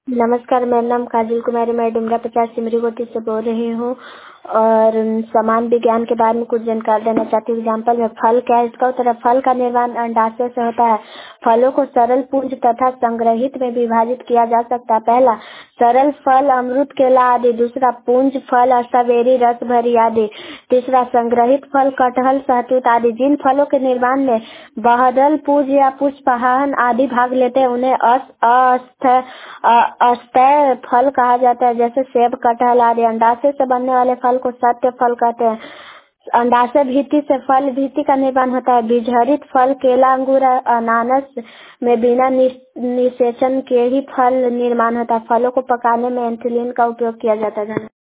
नमस्कार, मेरा नाम काजल कुमारी, मैं डुमरा 50 सिमरी गोटी से बोल रही हूँ और समान विज्ञान के बारे में कुछ जानकारी देना चाहती हूँ। एग्जाम्पल में फल क्या है, इसका उत्तर है फल का निर्माण अंडाशय से होता है। फलों को सरल पुंज तथा संग्रहित में विभाजित किया जा सकता है। पहला, सरल फल अमृत, केला आदि। दूसरा, पुंज फल स्ट्रॉबेरी, रस भरी आदि। तीसरा, संग्रहित फल कटहल, सहतूत आदि। जिन फलों के निर्माण में बहुदल, पुंज या पुष्पहान आदि भाग लेते हैं उन्हें अस्थायी फल कहा जाता है, जैसे सेब, कटहल आदि। अंडाशय से बनने वाले फल को सत्य फल कहते हैं। अंडाशय भित्ति से फल भित्ति का निर्माण होता है। बीजरहित फल केला, अंगूर, अनानास में बिना निषेचन के ही फल निर्माण होता है। फलों को पकाने में एथिलीन का उपयोग किया जाता है।